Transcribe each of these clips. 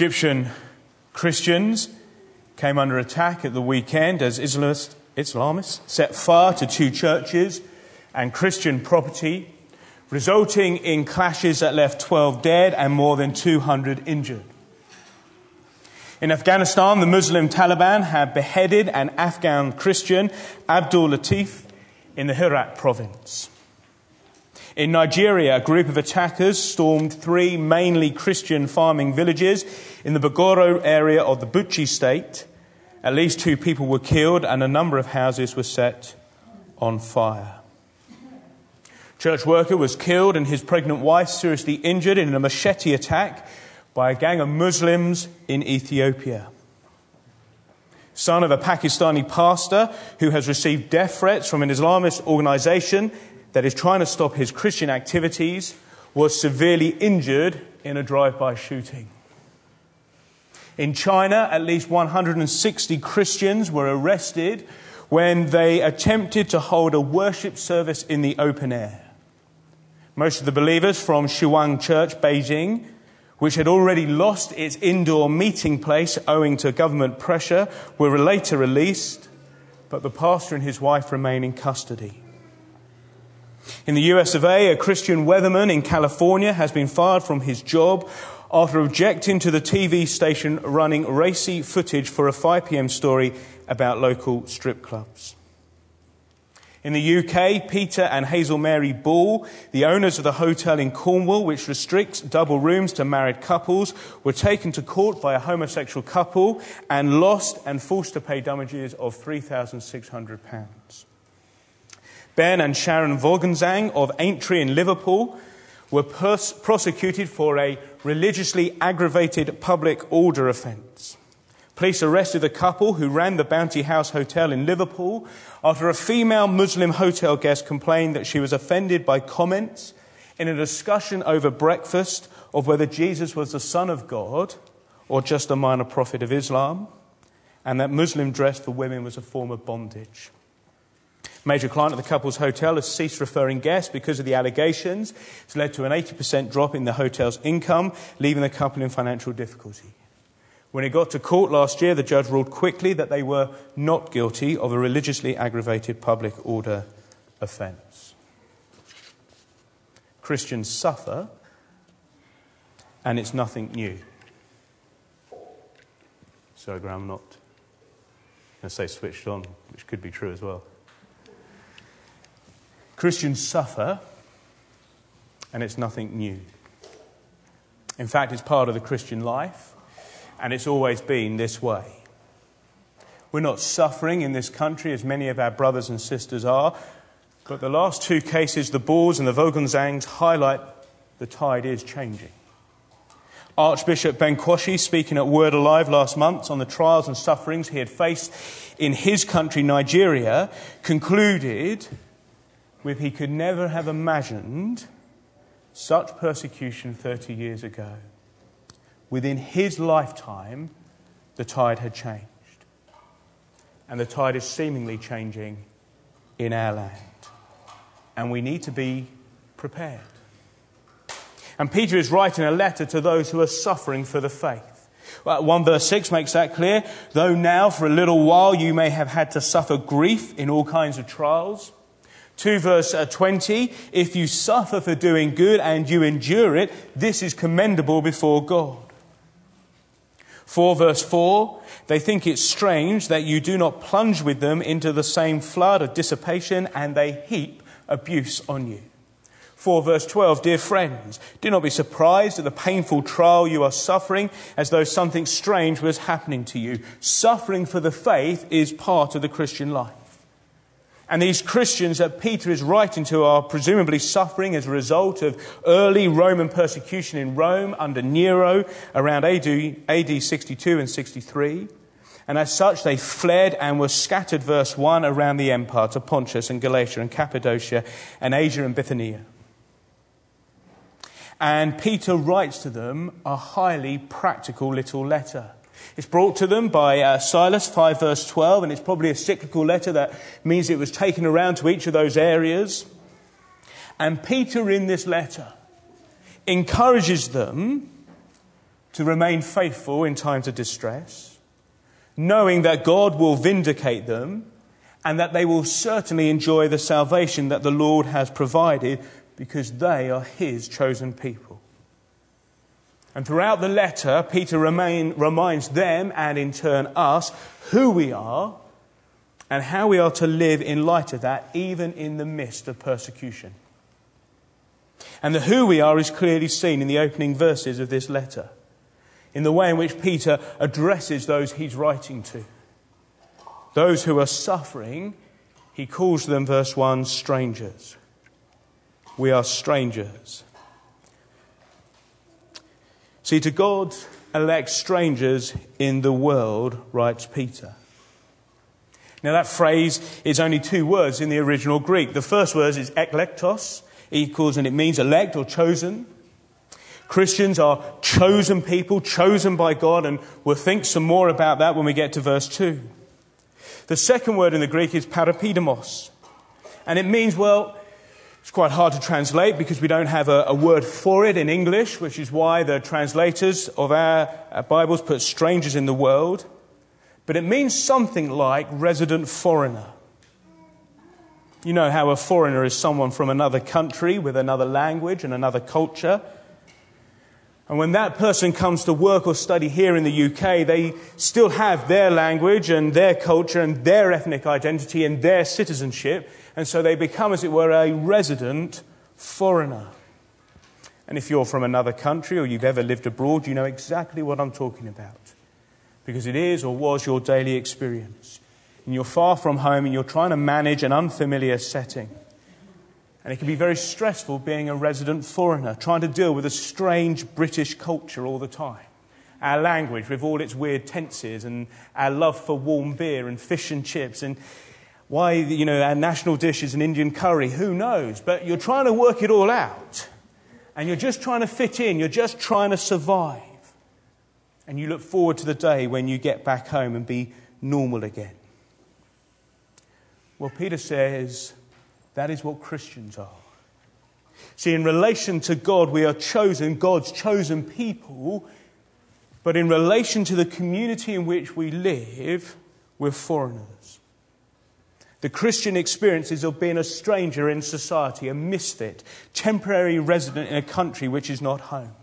Egyptian Christians came under attack at the weekend as Islamists set fire to 2 churches and Christian property, resulting in clashes that left 12 dead and more than 200 injured. In Afghanistan, the Muslim Taliban have beheaded an Afghan Christian, Abdul Latif, in the Herat province. In Nigeria, a group of attackers stormed 3 mainly Christian farming villages in the Bogoro area of the Bauchi state. At least 2 people were killed and a number of houses were set on fire. Church worker was killed and his pregnant wife seriously injured in a machete attack by a gang of Muslims in Ethiopia. Son of a Pakistani pastor who has received death threats from an Islamist organization that is trying to stop his Christian activities was severely injured in a drive-by shooting. In China, at least 160 Christians were arrested when they attempted to hold a worship service in the open air. Most of the believers from Shuang Church, Beijing, which had already lost its indoor meeting place owing to government pressure, were later released, but the pastor and his wife remain in custody. In the US of A, a Christian weatherman in California has been fired from his job after objecting to the TV station running racy footage for a 5 p.m. story about local strip clubs. In the UK, Peter and Hazel Mary Ball, the owners of the hotel in Cornwall, which restricts double rooms to married couples, were taken to court by a homosexual couple and lost and forced to pay damages of £3,600. Ben and Sharon Vogelsang of Aintree in Liverpool were prosecuted for a religiously aggravated public order offence. Police arrested the couple who ran the Bounty House Hotel in Liverpool after a female Muslim hotel guest complained that she was offended by comments in a discussion over breakfast of whether Jesus was the Son of God or just a minor prophet of Islam, and that Muslim dress for women was a form of bondage. Major client of the couple's hotel has ceased referring guests because of the allegations. It's led to an 80% drop in the hotel's income, leaving the couple in financial difficulty. When it got to court last year, the judge ruled quickly that they were not guilty of a religiously aggravated public order offence. Christians suffer, and it's nothing new. Sorry, Graham, I'm not going to say switched on, which could be true as well. Christians suffer, and it's nothing new. In fact, it's part of the Christian life. And it's always been this way. We're not suffering in this country as many of our brothers and sisters are. But the last 2 cases, the Balls and the Vogelsangs, highlight the tide is changing. Archbishop Ben Kwashi, speaking at Word Alive last month on the trials and sufferings he had faced in his country, Nigeria, concluded with he could never have imagined such persecution 30 years ago. Within his lifetime, the tide had changed. And the tide is seemingly changing in our land. And we need to be prepared. And Peter is writing a letter to those who are suffering for the faith. 1 verse 6 makes that clear. Though now for a little while you may have had to suffer grief in all kinds of trials. 2 verse 20, if you suffer for doing good and you endure it, this is commendable before God. 4 verse 4, they think it strange that you do not plunge with them into the same flood of dissipation, and they heap abuse on you. 4 verse 12, dear friends, do not be surprised at the painful trial you are suffering as though something strange was happening to you. Suffering for the faith is part of the Christian life. And these Christians that Peter is writing to are presumably suffering as a result of early Roman persecution in Rome under Nero around AD 62 and 63. And as such, they fled and were scattered, verse 1, around the empire to Pontus and Galatia and Cappadocia and Asia and Bithynia. And Peter writes to them a highly practical little letter. It's brought to them by Silas, 5 verse 12, and it's probably a cyclical letter that means it was taken around to each of those areas. And Peter in this letter encourages them to remain faithful in times of distress, knowing that God will vindicate them and that they will certainly enjoy the salvation that the Lord has provided because they are his chosen people. And throughout the letter, Peter reminds them and in turn us who we are and how we are to live in light of that, even in the midst of persecution. And the who we are is clearly seen in the opening verses of this letter, in the way in which Peter addresses those he's writing to. Those who are suffering, he calls them, verse 1, strangers. We are strangers. See, to God elect strangers in the world, writes Peter. Now that phrase is only two words in the original Greek. The first word is eklektos, and it means elect or chosen. Christians are chosen people, chosen by God, and we'll think some more about that when we get to verse 2. The second word in the Greek is parapidemos, and it means, well, it's quite hard to translate because we don't have a word for it in English, which is why the translators of our Bibles put strangers in the world. But it means something like resident foreigner. You know how a foreigner is someone from another country with another language and another culture. And when that person comes to work or study here in the UK, they still have their language and their culture and their ethnic identity and their citizenship. And so they become, as it were, a resident foreigner. And if you're from another country or you've ever lived abroad, you know exactly what I'm talking about. Because it is or was your daily experience. And you're far from home and you're trying to manage an unfamiliar setting. And it can be very stressful being a resident foreigner, trying to deal with a strange British culture all the time. Our language with all its weird tenses and our love for warm beer and fish and chips and why, our national dish is an Indian curry, who knows? But you're trying to work it all out. And you're just trying to fit in. You're just trying to survive. And you look forward to the day when you get back home and be normal again. Well, Peter says that is what Christians are. See, in relation to God, we are chosen, God's chosen people. But in relation to the community in which we live, we're foreigners. The Christian experience is of being a stranger in society, a misfit, temporary resident in a country which is not home.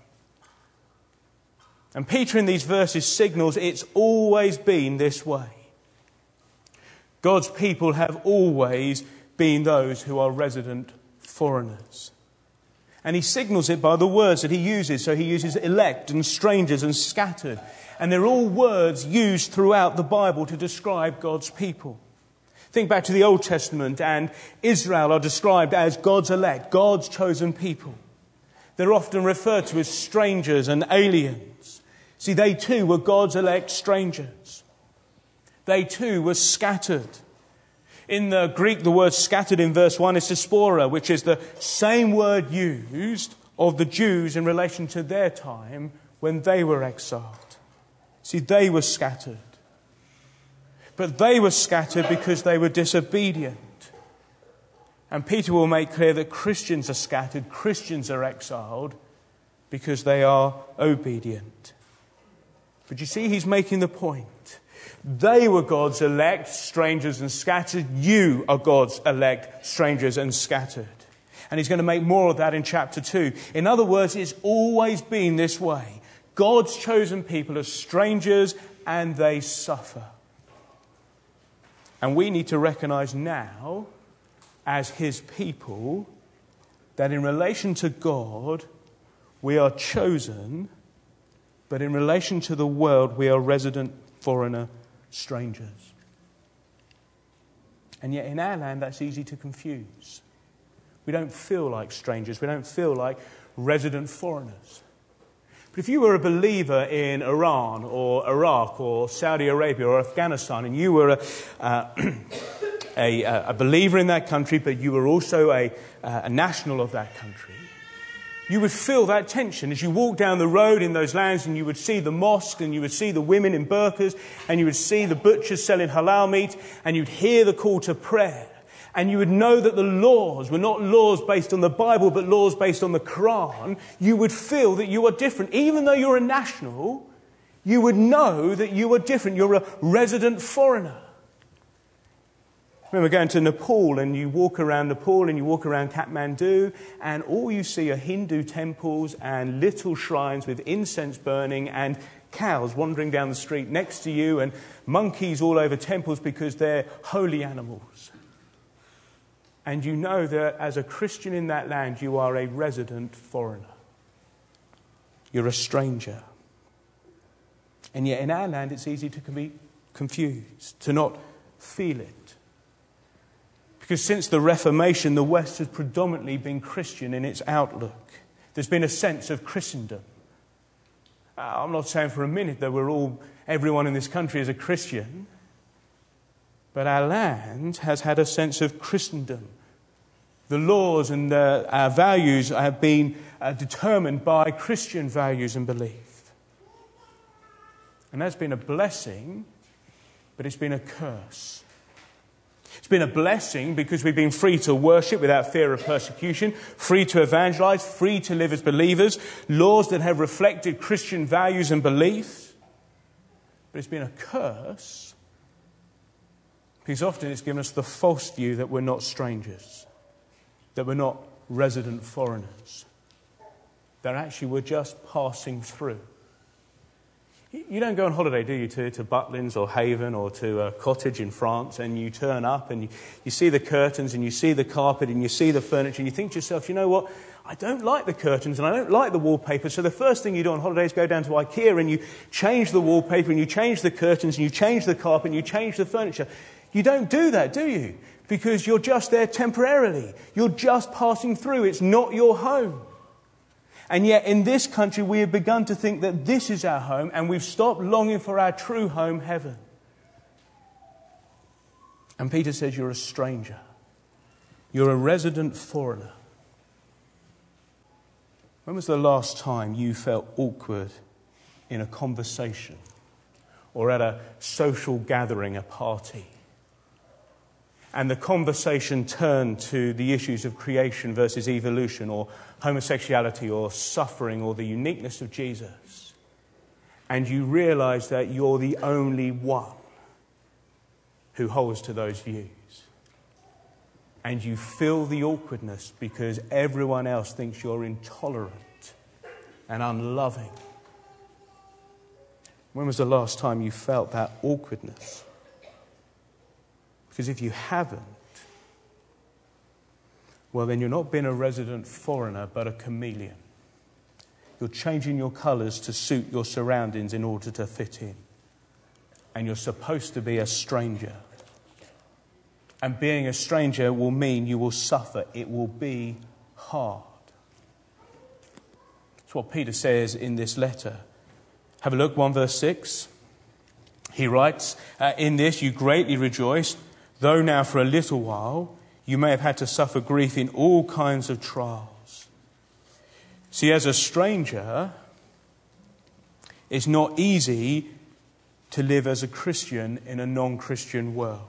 And Peter in these verses signals it's always been this way. God's people have always been those who are resident foreigners. And he signals it by the words that he uses. So he uses elect and strangers and scattered. And they're all words used throughout the Bible to describe God's people. Think back to the Old Testament, and Israel are described as God's elect, God's chosen people. They're often referred to as strangers and aliens. See, they too were God's elect strangers. They too were scattered. In the Greek, the word scattered in verse 1 is diaspora, which is the same word used of the Jews in relation to their time when they were exiled. See, they were scattered. But they were scattered because they were disobedient. And Peter will make clear that Christians are scattered, Christians are exiled because they are obedient. But you see, he's making the point. They were God's elect, strangers and scattered. You are God's elect, strangers and scattered. And he's going to make more of that in chapter 2. In other words, it's always been this way. God's chosen people are strangers and they suffer. And we need to recognize now, as his people, that in relation to God, we are chosen, but in relation to the world, we are resident foreigner strangers. And yet in our land, that's easy to confuse. We don't feel like strangers. We don't feel like resident foreigners. But if you were a believer in Iran or Iraq or Saudi Arabia or Afghanistan, and you were a believer in that country, but you were also a national of that country, you would feel that tension as you walk down the road in those lands, and you would see the mosque, and you would see the women in burqas, and you would see the butchers selling halal meat, and you'd hear the call to prayer. and you would know that the laws were not laws based on the Bible, but laws based on the Quran, you would feel that you are different. Even though you're a national, you would know that you are different. You're a resident foreigner. I remember going to Nepal, and you walk around Nepal and you walk around Kathmandu, and all you see are Hindu temples and little shrines with incense burning and cows wandering down the street next to you and monkeys all over temples because they're holy animals. And you know that as a Christian in that land, you are a resident foreigner. You're a stranger. And yet in our land, it's easy to be confused, to not feel it. Because since the Reformation, the West has predominantly been Christian in its outlook. There's been a sense of Christendom. I'm not saying for a minute that everyone in this country is a Christian, but our land has had a sense of Christendom. The laws and our values have been determined by Christian values and belief. And that's been a blessing, but it's been a curse. It's been a blessing because we've been free to worship without fear of persecution, free to evangelize, free to live as believers, laws that have reflected Christian values and beliefs. But it's been a curse because often it's given us the false view that we're not strangers, that we're not resident foreigners, that actually we're just passing through. You don't go on holiday, do you, to Butlins or Haven or to a cottage in France, and you turn up and you see the curtains and you see the carpet and you see the furniture and you think to yourself, you know what, I don't like the curtains and I don't like the wallpaper, so the first thing you do on holiday is go down to IKEA and you change the wallpaper and you change the curtains and you change the carpet and you change the furniture. You don't do that, do you? Because you're just there temporarily. You're just passing through. It's not your home. And yet in this country we have begun to think that this is our home, and we've stopped longing for our true home, heaven. And Peter says you're a stranger. You're a resident foreigner. When was the last time you felt awkward in a conversation or at a social gathering, a party, and the conversation turned to the issues of creation versus evolution, or homosexuality, or suffering, or the uniqueness of Jesus, and you realise that you're the only one who holds to those views, and you feel the awkwardness because everyone else thinks you're intolerant and unloving? When was the last time you felt that awkwardness? Because if you haven't, well, then you're not being a resident foreigner, but a chameleon. You're changing your colours to suit your surroundings in order to fit in. And you're supposed to be a stranger. And being a stranger will mean you will suffer. It will be hard. That's what Peter says in this letter. Have a look, 1 verse 6. He writes, in this you greatly rejoiced, though now for a little while you may have had to suffer grief in all kinds of trials. See, as a stranger, it's not easy to live as a Christian in a non-Christian world.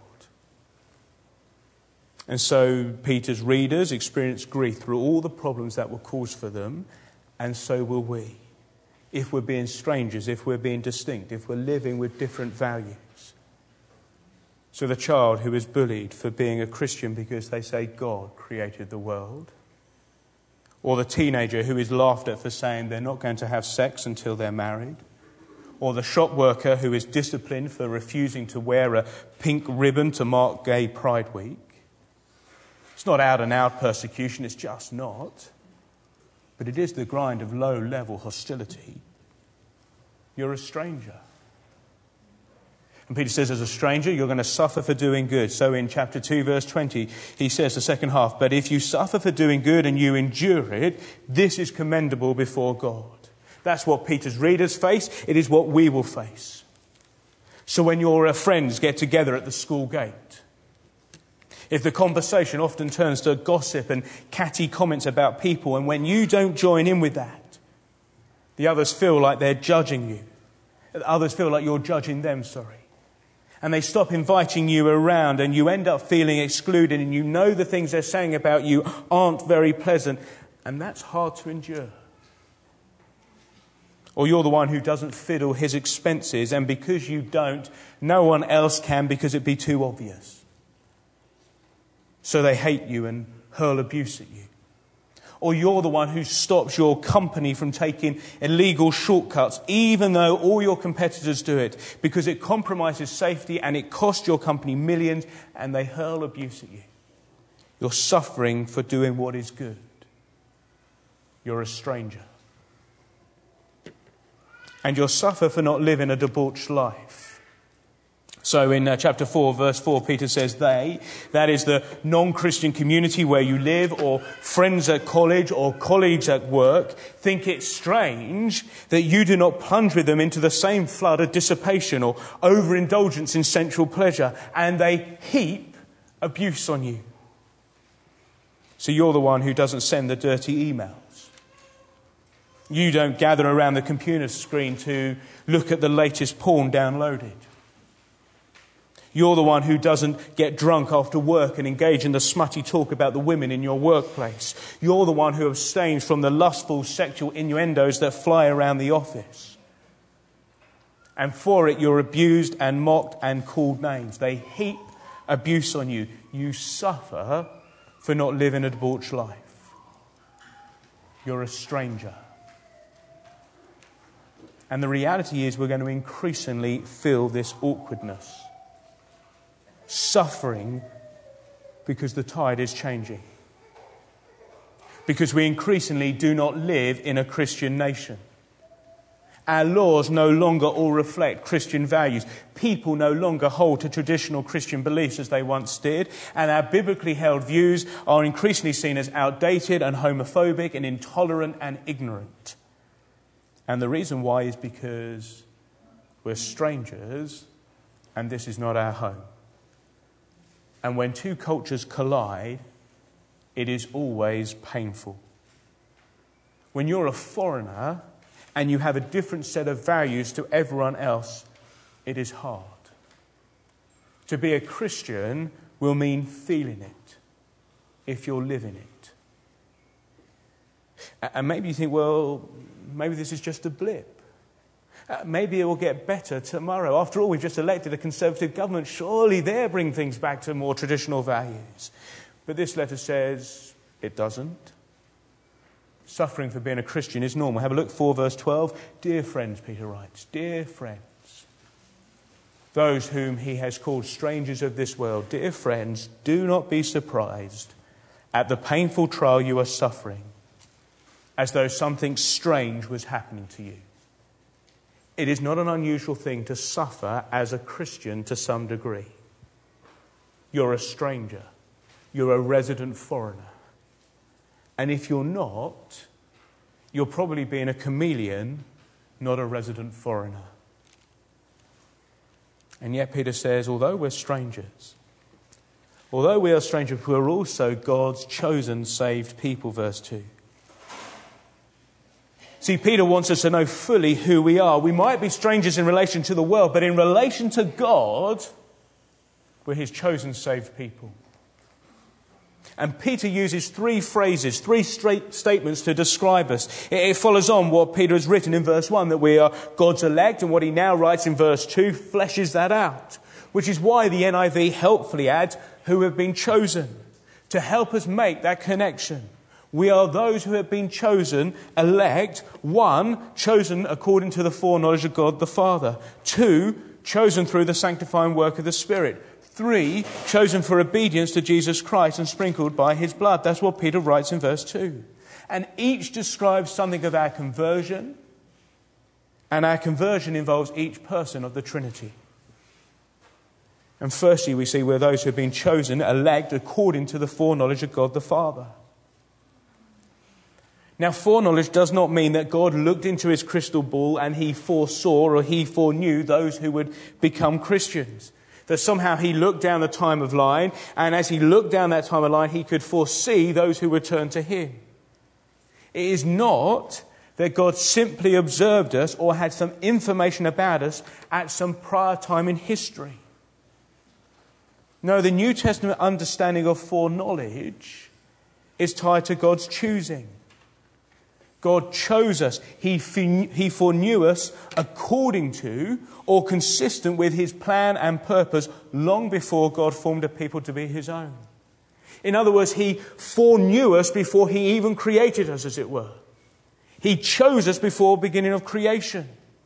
And so Peter's readers experience grief through all the problems that were caused for them, and so will we, if we're being strangers, if we're being distinct, if we're living with different values. So the child who is bullied for being a Christian because they say God created the world, or the teenager who is laughed at for saying they're not going to have sex until they're married, or the shop worker who is disciplined for refusing to wear a pink ribbon to mark Gay Pride Week. It's not out and out persecution, it's just not. But it is the grind of low-level hostility. You're a stranger. And Peter says, as a stranger, you're going to suffer for doing good. So in chapter 2, verse 20, he says, the second half, but if you suffer for doing good and you endure it, this is commendable before God. That's what Peter's readers face. It is what we will face. So when your friends get together at the school gate, if the conversation often turns to gossip and catty comments about people, and when you don't join in with that, the others feel like they're judging you. Others feel like you're judging them, And they stop inviting you around and you end up feeling excluded and you know the things they're saying about you aren't very pleasant. And that's hard to endure. Or you're the one who doesn't fiddle his expenses, and because you don't, no one else can because it'd be too obvious. So they hate you and hurl abuse at you. Or you're the one who stops your company from taking illegal shortcuts, even though all your competitors do it, because it compromises safety and it costs your company millions, and they hurl abuse at you. You're suffering for doing what is good. You're a stranger. And you'll suffer for not living a debauched life. So in chapter 4, verse 4, Peter says they, that is the non-Christian community where you live, or friends at college, or colleagues at work, think it strange that you do not plunge with them into the same flood of dissipation or overindulgence in sensual pleasure, and they heap abuse on you. So you're the one who doesn't send the dirty emails. You don't gather around the computer screen to look at the latest porn downloaded. You're the one who doesn't get drunk after work and engage in the smutty talk about the women in your workplace. You're the one who abstains from the lustful sexual innuendos that fly around the office. And for it, you're abused and mocked and called names. They heap abuse on you. You suffer for not living a debauched life. You're a stranger. And the reality is we're going to increasingly feel this awkwardness. Suffering because the tide is changing. Because we increasingly do not live in a Christian nation. Our laws no longer all reflect Christian values. People no longer hold to traditional Christian beliefs as they once did. And our biblically held views are increasingly seen as outdated and homophobic and intolerant and ignorant. And the reason why is because we're strangers and this is not our home. And when two cultures collide, it is always painful. When you're a foreigner and you have a different set of values to everyone else, it is hard. To be a Christian will mean feeling it if you're living it. And maybe you think, well, maybe this is just a blip. Maybe it will get better tomorrow. After all, we've just elected a Conservative government. Surely they'll bring things back to more traditional values. But this letter says it doesn't. Suffering for being a Christian is normal. Have a look, 4 verse 12. Dear friends, Peter writes, dear friends, those whom he has called strangers of this world, dear friends, do not be surprised at the painful trial you are suffering, as though something strange was happening to you. It is not an unusual thing to suffer as a Christian to some degree. You're a stranger. You're a resident foreigner. And if you're not, you're probably being a chameleon, not a resident foreigner. And yet Peter says, although we're strangers, although we are strangers, we're also God's chosen, saved people, verse 2. See, Peter wants us to know fully who we are. We might be strangers in relation to the world, but in relation to God, we're his chosen, saved people. And Peter uses 3 phrases, 3 straight statements to describe us. It follows on what Peter has written in verse 1, that we are God's elect, and what he now writes in verse 2 fleshes that out. Which is why the NIV helpfully adds, who have been chosen, to help us make that connection. We are those who have been chosen, elect. 1, chosen according to the foreknowledge of God the Father. 2, chosen through the sanctifying work of the Spirit. 3, chosen for obedience to Jesus Christ and sprinkled by his blood. That's what Peter writes in verse 2. And each describes something of our conversion. And our conversion involves each person of the Trinity. And firstly, we see we're those who have been chosen, elect, according to the foreknowledge of God the Father. Now, foreknowledge does not mean that God looked into his crystal ball and he foresaw or he foreknew those who would become Christians. That somehow he looked down the time of line, and as he looked down that time of line, he could foresee those who would turn to him. It is not that God simply observed us or had some information about us at some prior time in history. No, the New Testament understanding of foreknowledge is tied to God's choosing. God chose us. He foreknew us according to or consistent with his plan and purpose long before God formed a people to be his own. In other words, he foreknew us before he even created us, as it were. He chose us before the beginning of creation.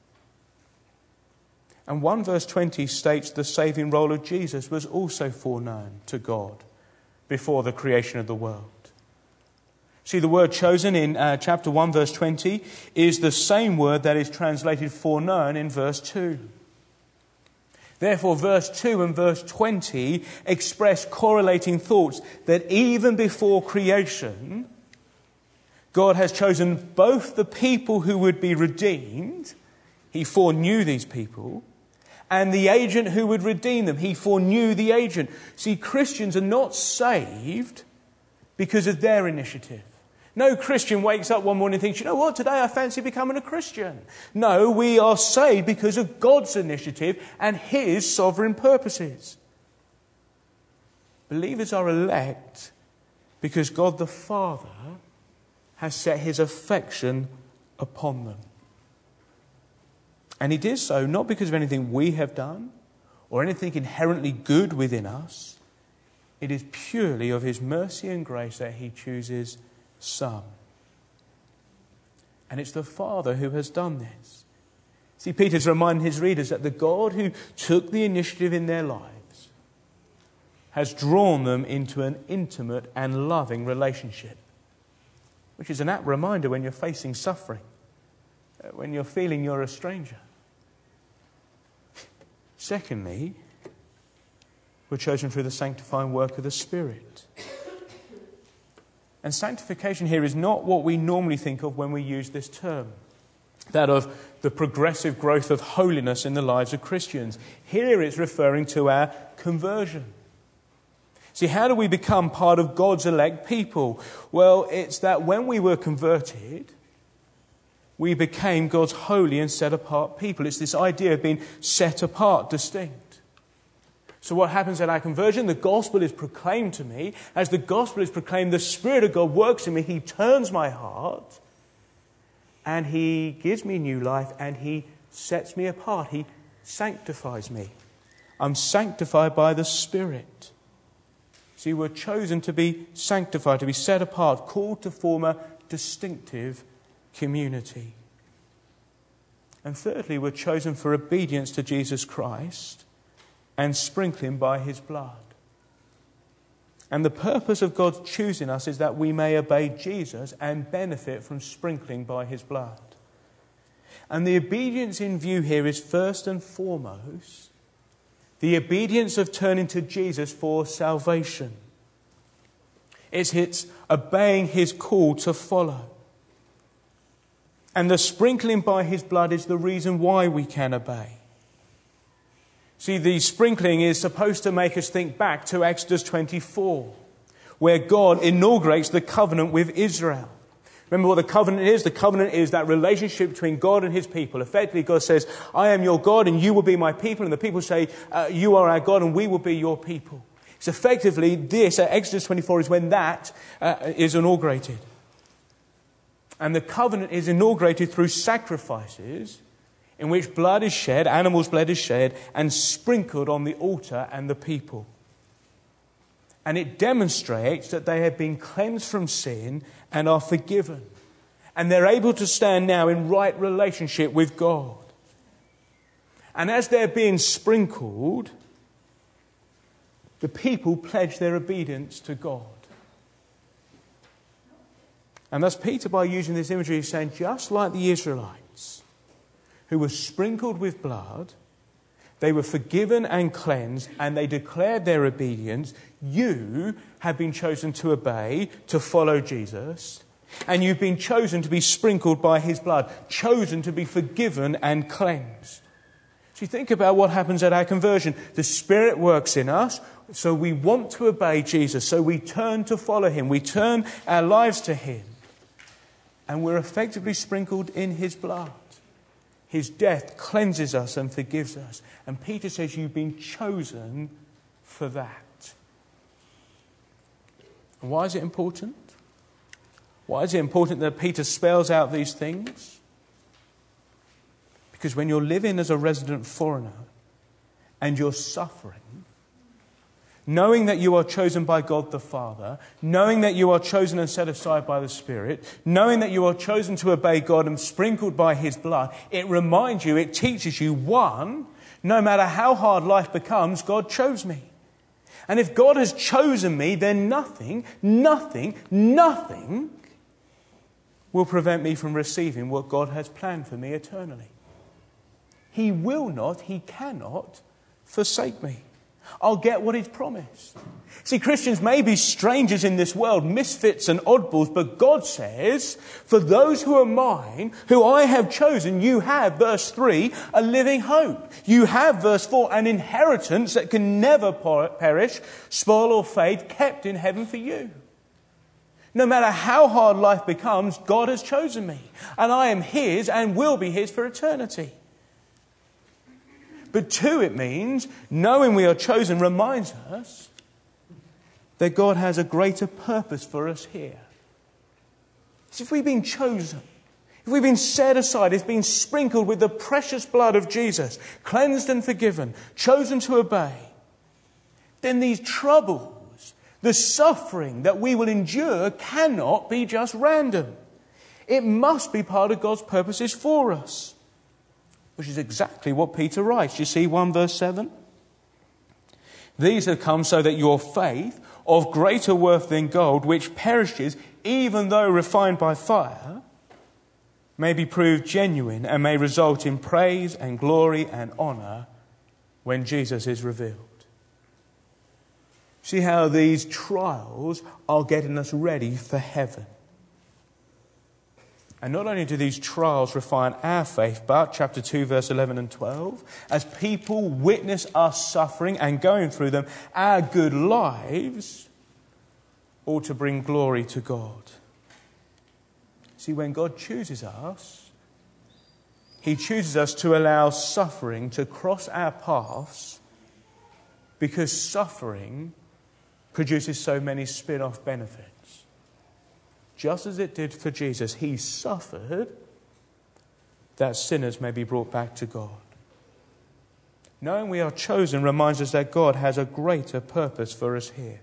And 1 verse 20 states the saving role of Jesus was also foreknown to God before the creation of the world. See, the word chosen in chapter 1 verse 20 is the same word that is translated foreknown in verse 2. Therefore, verse 2 and verse 20 express correlating thoughts that even before creation, God has chosen both the people who would be redeemed, he foreknew these people, and the agent who would redeem them. He foreknew the agent. See, Christians are not saved because of their initiative. No Christian wakes up one morning and thinks, you know what, today I fancy becoming a Christian. No, we are saved because of God's initiative and his sovereign purposes. Believers are elect because God the Father has set his affection upon them. And he did so not because of anything we have done or anything inherently good within us. It is purely of his mercy and grace that he chooses some. And it's the Father who has done this. See, Peter's reminding his readers that the God who took the initiative in their lives has drawn them into an intimate and loving relationship, which is an apt reminder when you're facing suffering, when you're feeling you're a stranger. Secondly, we're chosen through the sanctifying work of the Spirit. And sanctification here is not what we normally think of when we use this term, that of the progressive growth of holiness in the lives of Christians. Here it's referring to our conversion. See, how do we become part of God's elect people? Well, it's that when we were converted, we became God's holy and set apart people. It's this idea of being set apart, distinct. So what happens at our conversion? The gospel is proclaimed to me. As the gospel is proclaimed, the Spirit of God works in me. He turns my heart and he gives me new life and he sets me apart. He sanctifies me. I'm sanctified by the Spirit. See, we're chosen to be sanctified, to be set apart, called to form a distinctive community. And thirdly, we're chosen for obedience to Jesus Christ and sprinkling by his blood. And the purpose of God choosing us is that we may obey Jesus and benefit from sprinkling by his blood. And the obedience in view here is first and foremost the obedience of turning to Jesus for salvation. It's obeying his call to follow. And the sprinkling by his blood is the reason why we can obey. See, the sprinkling is supposed to make us think back to Exodus 24, where God inaugurates the covenant with Israel. Remember what the covenant is? The covenant is that relationship between God and his people. Effectively, God says, I am your God and you will be my people. And the people say, you are our God and we will be your people. So effectively, this, Exodus 24, is when that is inaugurated. And the covenant is inaugurated through sacrifices in which blood is shed, animals' blood is shed, and sprinkled on the altar and the people. And it demonstrates that they have been cleansed from sin and are forgiven. And they're able to stand now in right relationship with God. And as they're being sprinkled, the people pledge their obedience to God. And thus Peter, by using this imagery, is saying, just like the Israelites, who were sprinkled with blood, they were forgiven and cleansed, and they declared their obedience. You have been chosen to obey, to follow Jesus, and you've been chosen to be sprinkled by his blood, chosen to be forgiven and cleansed. So you think about what happens at our conversion. The Spirit works in us, so we want to obey Jesus, so we turn to follow him. We turn our lives to him, and we're effectively sprinkled in his blood. His death cleanses us and forgives us. And Peter says you've been chosen for that. And why is it important? Why is it important that Peter spells out these things? Because when you're living as a resident foreigner and you're suffering, knowing that you are chosen by God the Father, knowing that you are chosen and set aside by the Spirit, knowing that you are chosen to obey God and sprinkled by His blood, it reminds you, it teaches you, one, no matter how hard life becomes, God chose me. And if God has chosen me, then nothing will prevent me from receiving what God has planned for me eternally. He will not, He cannot forsake me. I'll get what He's promised. See, Christians may be strangers in this world, misfits and oddballs, but God says, for those who are mine, who I have chosen, you have, verse 3, a living hope. You have, verse 4, an inheritance that can never perish, spoil or fade, kept in heaven for you. No matter how hard life becomes, God has chosen me, and I am His and will be His for eternity. But two, it means, knowing we are chosen reminds us that God has a greater purpose for us here. So if we've been chosen, if we've been set aside, if been sprinkled with the precious blood of Jesus, cleansed and forgiven, chosen to obey, then these troubles, the suffering that we will endure cannot be just random. It must be part of God's purposes for us. Which is exactly what Peter writes. You see 1 verse 7? These have come so that your faith, of greater worth than gold, which perishes even though refined by fire, may be proved genuine and may result in praise and glory and honour when Jesus is revealed. See how these trials are getting us ready for heaven. And not only do these trials refine our faith, but, chapter 2, verse 11 and 12, as people witness us suffering and going through them, our good lives ought to bring glory to God. See, when God chooses us, He chooses us to allow suffering to cross our paths, because suffering produces so many spin-off benefits. Just as it did for Jesus, He suffered that sinners may be brought back to God. Knowing we are chosen reminds us that God has a greater purpose for us here.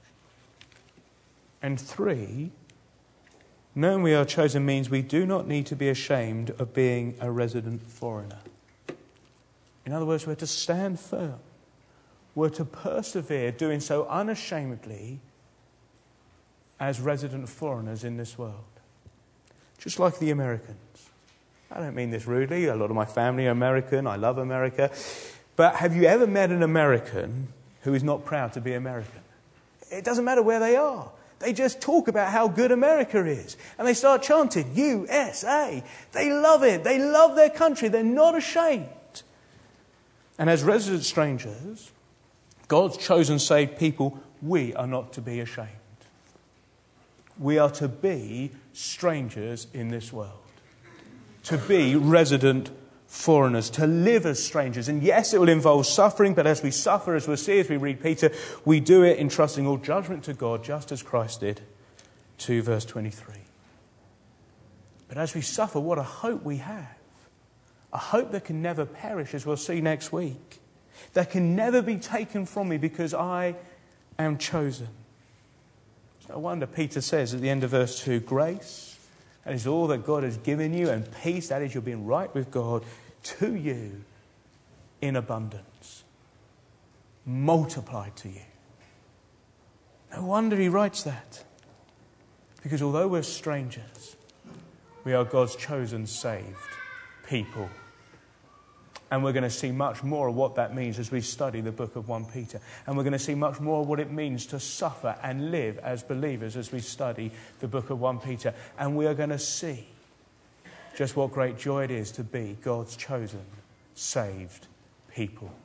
And 3, knowing we are chosen means we do not need to be ashamed of being a resident foreigner. In other words, we're to stand firm. We're to persevere, doing so unashamedly, as resident foreigners in this world. Just like the Americans. I don't mean this rudely. A lot of my family are American. I love America. But have you ever met an American who is not proud to be American? It doesn't matter where they are. They just talk about how good America is. And they start chanting, USA. They love it. They love their country. They're not ashamed. And as resident strangers, God's chosen saved people, we are not to be ashamed. We are to be strangers in this world. To be resident foreigners. To live as strangers. And yes, it will involve suffering, but as we suffer, as we'll see as we read Peter, we do it entrusting all judgment to God, just as Christ did. 2 verse 23. But as we suffer, what a hope we have. A hope that can never perish, as we'll see next week. That can never be taken from me because I am chosen. No wonder Peter says at the end of verse 2, grace, that is all that God has given you, and peace, that is you're being right with God, to you in abundance, multiplied to you. No wonder he writes that. Because although we're strangers, we are God's chosen, saved people. And we're going to see much more of what that means as we study the book of 1 Peter. And we're going to see much more of what it means to suffer and live as believers as we study the book of 1 Peter. And we are going to see just what great joy it is to be God's chosen, saved people.